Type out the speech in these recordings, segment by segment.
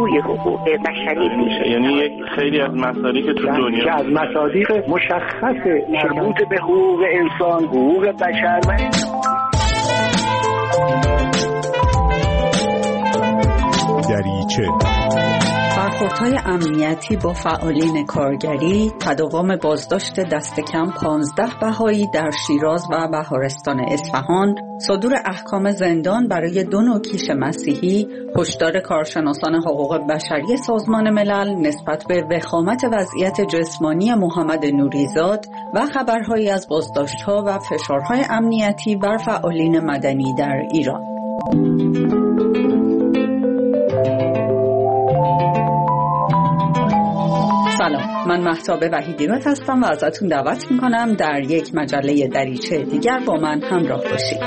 توی حقوق بشری میشه. یعنی یک خیلی از مصادیق که تو دنیا که از مصادیق مشخص مربوط به حقوق انسان، حقوق بشر و دریچه برخوردهای امنیتی با فعالین کارگری، تداوم بازداشت دست کم 15 بهایی در شیراز و بهارستان اصفهان، صدور احکام زندان برای 2 نوع کیش مسیحی، هشدار کارشناسان حقوق بشری سازمان ملل نسبت به وخامت وضعیت جسمانی محمد نوریزاد و خبرهایی از بازداشت‌ها و فشارهای امنیتی بر فعالین مدنی در ایران. سلام، من مهتاب وحیدی‌راد هستم و ازتون دعوت میکنم در یک مجله دریچه دیگر با من همراه باشید.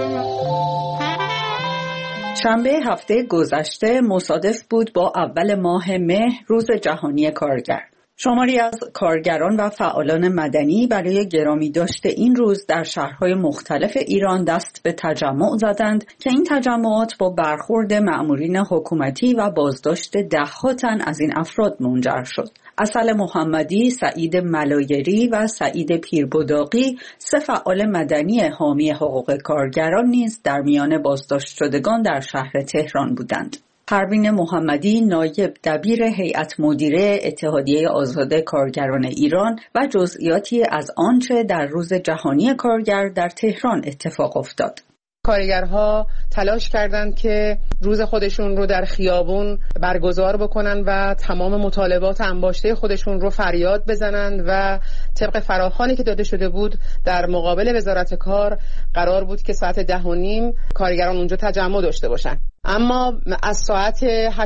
شنبه هفته گذشته مصادف بود با اول ماه مهر، روز جهانی کارگر. شماری از کارگران و فعالان مدنی برای گرامی داشته این روز در شهرهای مختلف ایران دست به تجمع زدند که این تجمعات با برخورد مأمورین حکومتی و بازداشت ده‌ها تن از این افراد منجر شد. عسل محمدی، سعید ملایری و سعید پیربداقی، 3 فعال مدنی حامی حقوق کارگران نیز در میان بازداشت شدگان در شهر تهران بودند. پروین محمدی، نایب دبیر هیئت مدیره اتحادیه آزاد کارگران ایران و جزئیاتی از آنچه در روز جهانی کارگر در تهران اتفاق افتاد. کارگرها تلاش کردند که روز خودشون رو در خیابون برگزار بکنن و تمام مطالبات انباشته خودشون رو فریاد بزنند و طبق فراخوانی که داده شده بود در مقابل وزارت کار قرار بود که ساعت 10:30 کارگران اونجا تجمع داشته باشن. اما از ساعت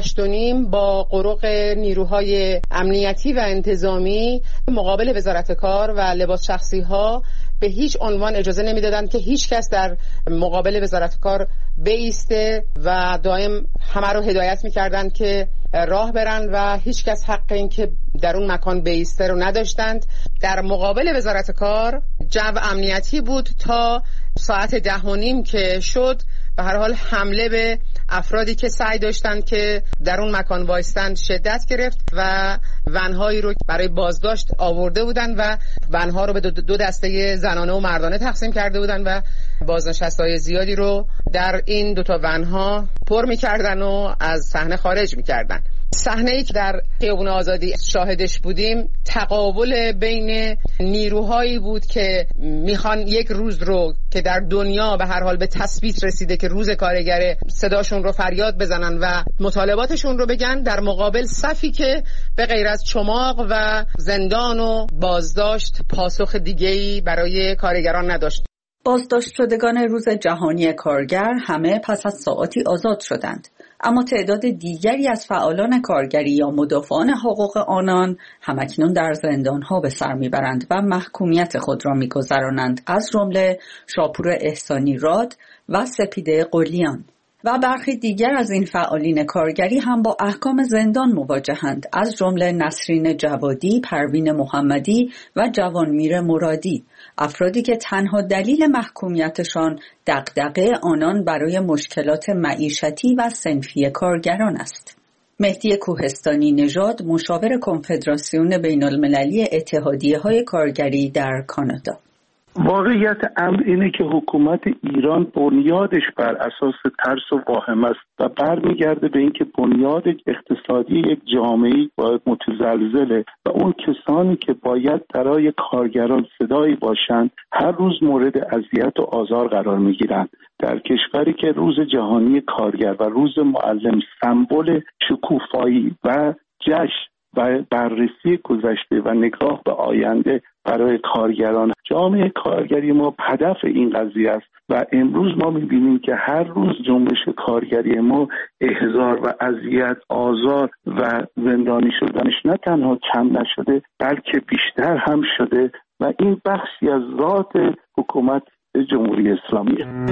8:30 با قرق نیروهای امنیتی و انتظامی مقابل وزارت کار و لباس شخصی ها به هیچ عنوان اجازه نمیدادند که هیچ کس در مقابل وزارت کار بایسته و دائم همه رو هدایت میکردند که راه برن و هیچ کس حق این که در اون مکان بایسته رو نداشتند. در مقابل وزارت کار جو امنیتی بود تا ساعت 10:30 که شد. به هر حال حمله به افرادی که سعی داشتند که در اون مکان وایستند شدت گرفت و ونهایی رو برای بازداشت آورده بودند و ونها رو به 2 دسته زنانه و مردانه تقسیم کرده بودند و بازنشسته‌های زیادی رو در این 2 تا ونها پر می‌کردن و از صحنه خارج می‌کردن. صحنه‌ای که در خیابون آزادی شاهدش بودیم تقابل بین نیروهایی بود که میخوان یک روز رو که در دنیا به هر حال به تثبیت رسیده که روز کارگر، صداشون رو فریاد بزنن و مطالباتشون رو بگن، در مقابل صفی که به غیر از چماق و زندان و بازداشت پاسخ دیگه‌ای برای کارگران نداشت. بازداشت شدگان روز جهانی کارگر همه پس از ساعاتی آزاد شدند، اما تعداد دیگری از فعالان کارگری یا مدافعان حقوق آنان همکنون در زندان‌ها به سر میبرند و محکومیت خود را میگذرانند، از جمله شاپور احسانی راد و سپیده قلیان. و برخی دیگر از این فعالین کارگری هم با احکام زندان مواجهند، از جمله نسرین جوادی، پروین محمدی و جوانمیر مرادی، افرادی که تنها دلیل محکومیتشان دغدغه آنان برای مشکلات معیشتی و صنفی کارگران است. مهدی کوهستانی نژاد، مشاور کنفدراسیون بین‌المللی اتحادیه‌های کارگری در کانادا: واقعیت امر اینه که حکومت ایران بنیادش بر اساس ترس و واهم است و برمیگرده به اینکه بنیاد اقتصادی یک جامعه باید متزلزله و اون کسانی که باید برای کارگران صدایی باشند هر روز مورد اذیت و آزار قرار میگیرند. در کشوری که روز جهانی کارگر و روز معلم سمبل شکوفایی و جشن و بررسی گذشته و نگاه به آینده برای کارگران، جامعه کارگری ما هدف این قضیه است و امروز ما می‌بینیم که هر روز جنبش کارگری ما احضار و اذیت، آزار و زندانی شدنش نه تنها کم نشده بلکه بیشتر هم شده و این بخشی از ذات حکومت جمهوری اسلامی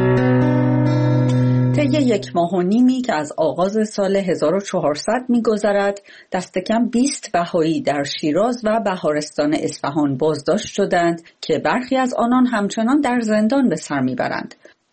طی 1.5 ماه که از آغاز سال 1400 می‌گذرد، دست کم 20 بهایی در شیراز و بهارستان اصفهان بازداشت شدند که برخی از آنان همچنان در زندان به سر می‌برند.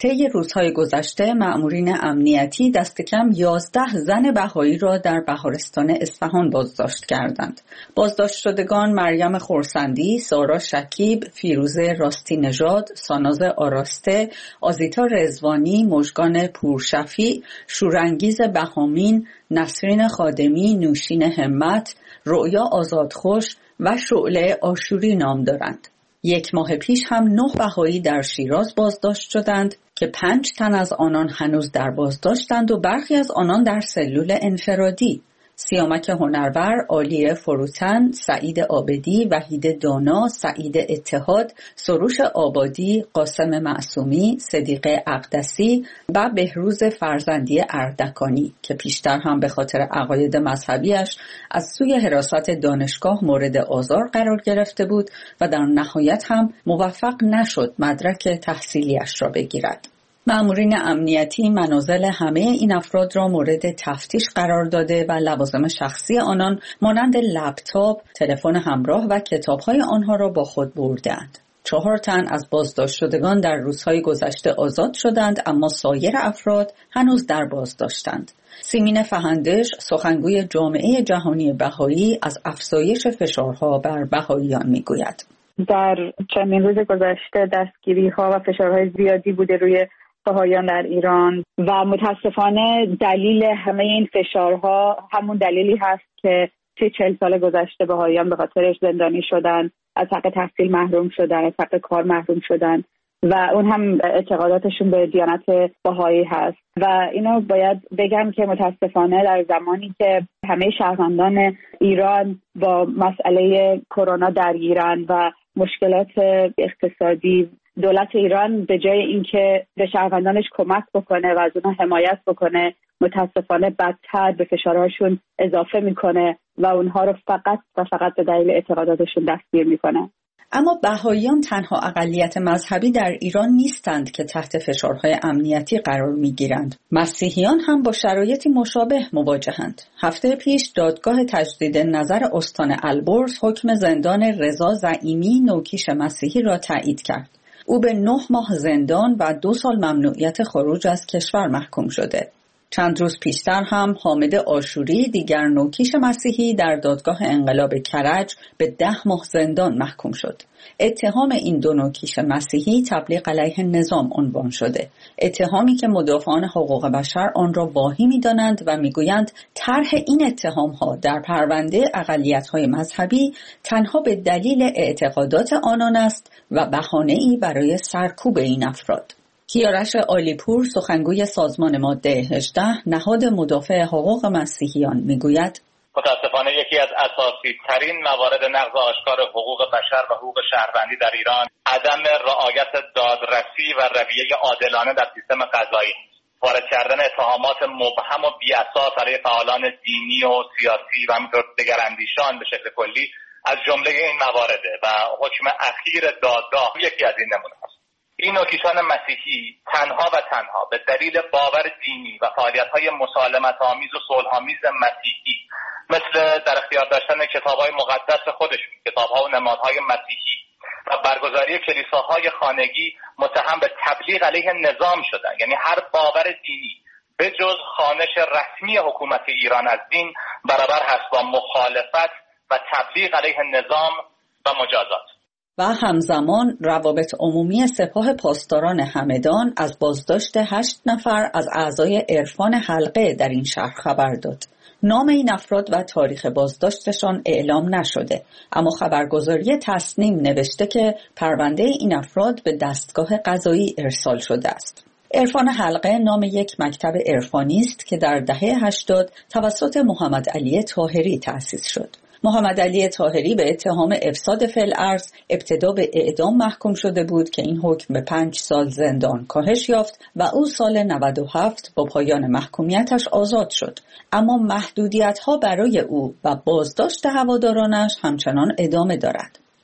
طی روزهای گذشته مأمورین امنیتی دست کم 11 زن بهایی را در بهارستان اصفهان بازداشت کردند. بازداشت شدگان مریم خورسندی، سارا شکیب، فیروزه راستی نژاد، ساناز آراسته، آزیتا رضوانی، مژگان پورشفیع، شورانگیز بهامین، نسرین خادمی، نوشین همت، رؤیا آزادخوش و شعله آشوری نام دارند. 1 ماه پیش هم 9 بهایی در شیراز بازداشت شدند که 5 تن از آنان هنوز در بازداشتند و برخی از آنان در سلول انفرادی. سیامک هنرور، عالیه فروتن، سعید عابدی، وحید دانا، سعید اتحاد، سروش آبادی، قاسم معصومی، صدیق اقدسی و بهروز فرزندی اردکانی که پیشتر هم به خاطر عقاید مذهبیش از سوی حراست دانشگاه مورد آزار قرار گرفته بود و در نهایت هم موفق نشد مدرک تحصیلیش را بگیرد. مأمورین امنیتی منازل همه این افراد را مورد تفتیش قرار داده و لوازم شخصی آنان مانند لپتاپ، تلفن همراه و کتاب‌های آنها را با خود بردند. 4 تن از بازداشت شدگان در روزهای گذشته آزاد شدند، اما سایر افراد هنوز در بازداشتند. سیمین فهندش، سخنگوی جامعه جهانی بهایی، از افزایش فشارها بر بهاییان میگوید. در چندین روز گذشته دستگیری‌ها و فشارهای زیادی بوده روی بهاییان در ایران و متاسفانه دلیل همه این فشارها همون دلیلی هست که توی 40 سال گذشته بهاییان به خاطرش زندانی شدن، از حق تحصیل محروم شدن، از حق کار محروم شدن و اون هم اعتقاداتشون به دیانت بهایی هست. و اینو باید بگم که متاسفانه در زمانی که همه شهروندان ایران با مسئله کرونا درگیرن و مشکلات اقتصادی، دولت ایران به جای اینکه به شهروندانش کمک بکنه و از اونها حمایت بکنه، متاسفانه بدتر به فشارهاشون اضافه میکنه و اونها رو فقط به دلیل اعتقاداتشون دستگیر میکنه. اما بهاییان تنها اقلیت مذهبی در ایران نیستند که تحت فشارهای امنیتی قرار میگیرند. مسیحیان هم با شرایطی مشابه مواجهند. هفته پیش دادگاه تجدید نظر استان البرز حکم زندان رضا زعیمی نوکیش مسیحی را تایید کرد. او به 9 ماه زندان و 2 سال ممنوعیت خروج از کشور محکوم شده. چند روز پیشتر هم حامد آشوری، دیگر نوکیش مسیحی، در دادگاه انقلاب کرج به 10 ماه زندان محکوم شد. اتهام این 2 نوکیش مسیحی تبلیغ علیه نظام عنوان شده. اتهامی که مدافعان حقوق بشر آن را واهی می‌دانند و می‌گویند طرح این اتهام‌ها در پرونده اقلیت‌های مذهبی تنها به دلیل اعتقادات آنان است و بهانه‌ای برای سرکوب این افراد. کیارش عالیپور، سخنگوی سازمان ماده 18 نهاد مدافع حقوق مسیحیان، میگوید متاسفانه یکی از اساسی ترین موارد نقض آشکار حقوق بشر و حقوق شهروندی در ایران عدم رعایت دادرسی و رویه عادلانه در سیستم قضایی، وارد کردن اتهامات مبهم و بی‌اساس علیه فعالان دینی و سیاسی و همینطور دگراندیشان به شکل کلی از جمله این موارده و حکم اخیر دادگاه یکی از این نمونه است. این نوکیشان مسیحی تنها و تنها به دلیل باور دینی و فعالیت‌های مسالمت‌آمیز و صلح‌آمیز مسیحی مثل در اختیار داشتن کتاب‌های مقدس خودشون، کتاب‌ها و نمادهای مسیحی و برگزاری کلیساهای خانگی متهم به تبلیغ علیه نظام شدن. یعنی هر باور دینی به جز خوانش رسمی حکومت ایران از دین برابر هست با مخالفت و تبلیغ علیه نظام و مجازات. و همزمان روابط عمومی سپاه پاسداران همدان از بازداشت 8 نفر از اعضای عرفان حلقه در این شهر خبر داد. نام این افراد و تاریخ بازداشتشان اعلام نشده، اما خبرگزاری تصنیم نوشته که پرونده این افراد به دستگاه قضایی ارسال شده است. عرفان حلقه نام یک مکتب عرفانی است که در دهه 80 توسط محمد علی طاهری تأسیس شد. محمد علی طاهری به اتهام افساد فی الارض ابتدا به اعدام محکوم شده بود که این حکم به 5 سال زندان کاهش یافت و او سال 97 با پایان محکومیتش آزاد شد، اما محدودیت‌ها برای او و بازداشت هوادارانش همچنان ادامه دارد.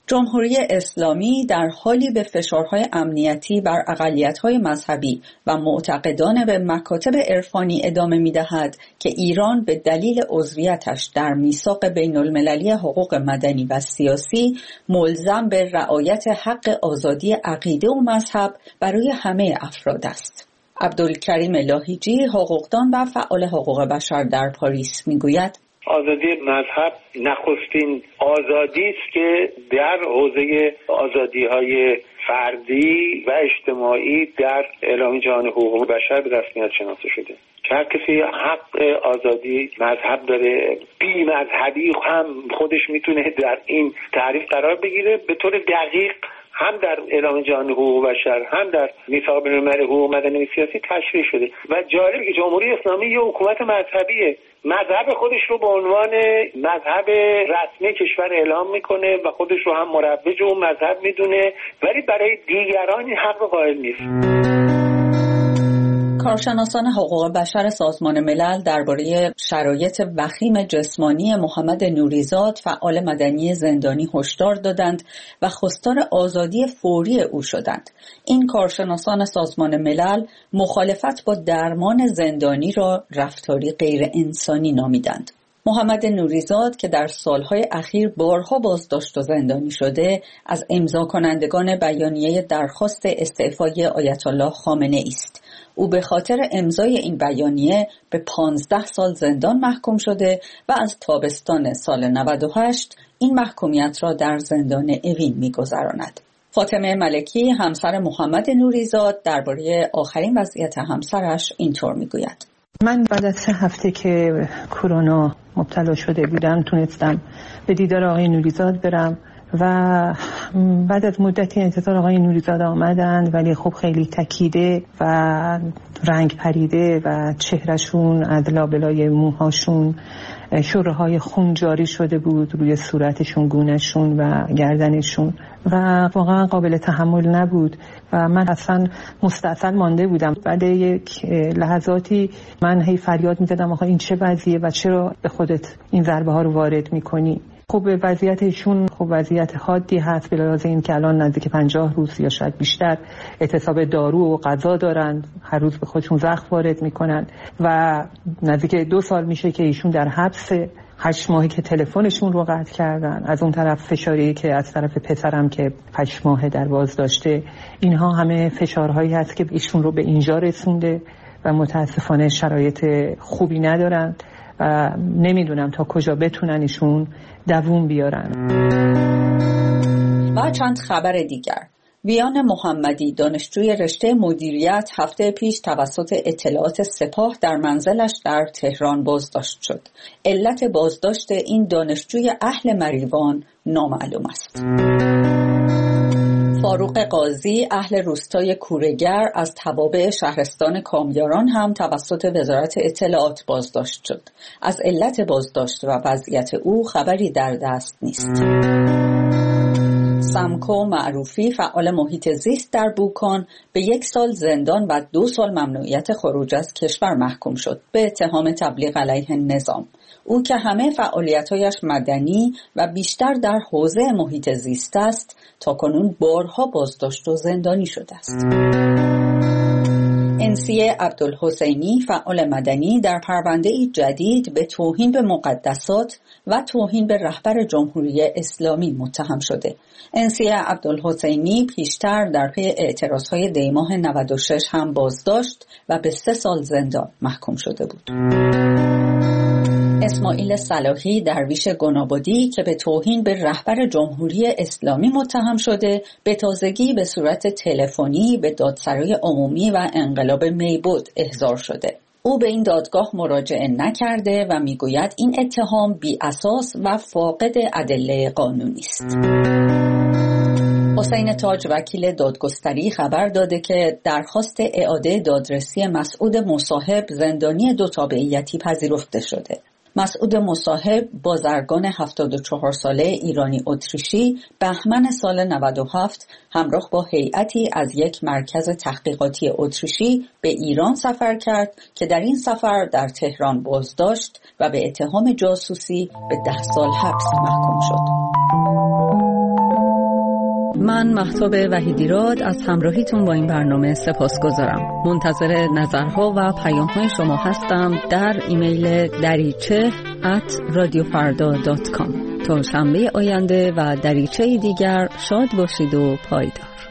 جمهوری اسلامی در حالی به فشارهای امنیتی بر اقلیت‌های مذهبی و معتقدان به مکاتب عرفانی ادامه می‌دهد که ایران به دلیل عضویتش در میثاق بین‌المللی حقوق مدنی و سیاسی ملزم به رعایت حق آزادی عقیده و مذهب برای همه افراد است. عبدالکریم لاهیجی، حقوقدان و فعال حقوق بشر در پاریس می‌گوید: آزادی مذهب نخستین آزادی است که در حوزه آزادی‌های فردی و اجتماعی در اعلامیه جهانی حقوق بشر به رسمیت شناخته شده. هر کسی حق آزادی مذهب داره. بی مذهبی هم خودش میتونه در این تعریف قرار بگیره. به طور دقیق هم در اعلامیه جهانی حقوق بشر هم در میثاق بین‌المللی حقوق مدنی و سیاسی تشریح شده و جالبه که جمهوری اسلامی یه حکومت مذهبیه، مذهب خودش رو به عنوان مذهب رسمی کشور اعلام میکنه و خودش رو هم مروج اون مذهب میدونه، ولی برای دیگران این حق قائل نیست. کارشناسان حقوق بشر سازمان ملل درباره شرایط وخیم جسمانی محمد نوریزاد، فعال مدنی زندانی، هشدار دادند و خواستار آزادی فوری او شدند. این کارشناسان سازمان ملل مخالفت با درمان زندانی را رفتاری غیر انسانی نامیدند. محمد نوریزاد که در سالهای اخیر بارها بازداشت و زندانی شده، از امضا کنندگان بیانیه درخواست استعفای آیت الله خامنه‌ای است. او به خاطر امضای این بیانیه به 15 سال زندان محکوم شده و از تابستان سال 98 این محکومیت را در زندان اوین می‌گذراند. فاطمه ملکی، همسر محمد نوریزاد، درباره آخرین وضعیت همسرش اینطور می‌گوید: من بعد از 3 هفته که کرونا مبتلا شده بودم تونستم به دیدار آقای نوریزاد برم و بعد از مدتی انتظار آقای نوریزاد آمدند، ولی خب خیلی تکیده و رنگ پریده و چهرهشون از لابلای موهاشون شره‌های خون جاری شده بود روی صورتشون، گونهشون و گردنشون و واقعا قابل تحمل نبود و من اصلا مستعصل مانده بودم. بعد یک لحظاتی من هی فریاد می‌زدم آخه این چه وضعیه و چرا به خودت این ضربه ها رو وارد می‌کنی؟ خب وضعیتشون خب وضعیت حادی هست، به لحاظ این که الان نزدیک 50 روز یا شاید بیشتر اعتصاب دارو و غذا دارن، هر روز به خودشون زخم وارد میکنن و نزدیک 2 سال میشه که ایشون در حبس، 8 ماهی که تلفنشون رو قطع کردن. از اون طرف فشاری که از طرف پسرم که 8 ماه در بازداشته، اینها همه فشارهایی هست که ایشون رو به اینجا رسونده و متاسفانه شرایط خوبی ندارن و نمیدونم تا کجا بتونن ایشون دووم بیارن. و چند خبر دیگر. ویان محمدی، دانشجوی رشته مدیریت، هفته پیش توسط اطلاعات سپاه در منزلش در تهران بازداشت شد. علت بازداشت این دانشجوی اهل مریوان نامعلوم است. فاروق قاضی، اهل روستای کوره‌گر، از توابع شهرستان کامیاران هم توسط وزارت اطلاعات بازداشت شد. از علت بازداشت و وضعیت او خبری در دست نیست. سمکو معروفی، فعال محیط زیست در بوکان، به 1 سال زندان و 2 سال ممنوعیت خروج از کشور محکوم شد به اتهام تبلیغ علیه نظام. او که همه فعالیت‌هایش مدنی و بیشتر در حوزه محیط زیست است، تاکنون بارها بازداشت و زندانی شده است. انسیه عبدالحسینی، فعال مدنی، در پرونده‌ای جدید به توهین به مقدسات و توهین به رهبر جمهوری اسلامی متهم شده. انسیه عبدالحسینی پیشتر در پی اعتراضهای دیماه 96 هم بازداشت و به 3 سال زندان محکوم شده بود. اسماعیل صلاحی، درویش گنابادی که به توهین به رهبر جمهوری اسلامی متهم شده، به تازگی به صورت تلفنی به دادسرای عمومی و انقلاب میبود احضار شده. او به این دادگاه مراجعه نکرده و میگوید این اتهام بی اساس و فاقد ادله قانونی است. حسین تاج، وکیل دادگستری، خبر داده که درخواست اعاده دادرسی مسعود مصاحب، زندانی 2 تابعیتی، پذیرفته شده. مسعود مصاحب، بازرگان 74 ساله ایرانی اتریشی، بهمن سال 97 همراه با هیئتی از یک مرکز تحقیقاتی اتریشی به ایران سفر کرد که در این سفر در تهران بازداشت و به اتهام جاسوسی به 10 سال حبس محکوم شد. من مهتاب وحیدیراد از همراهیتون با این برنامه سپاسگزارم. منتظر نظرها و پیام‌های شما هستم در ایمیل dariche@radiofarda.com. تا شنبه آینده و دریچه دیگر شاد باشید و پایدار.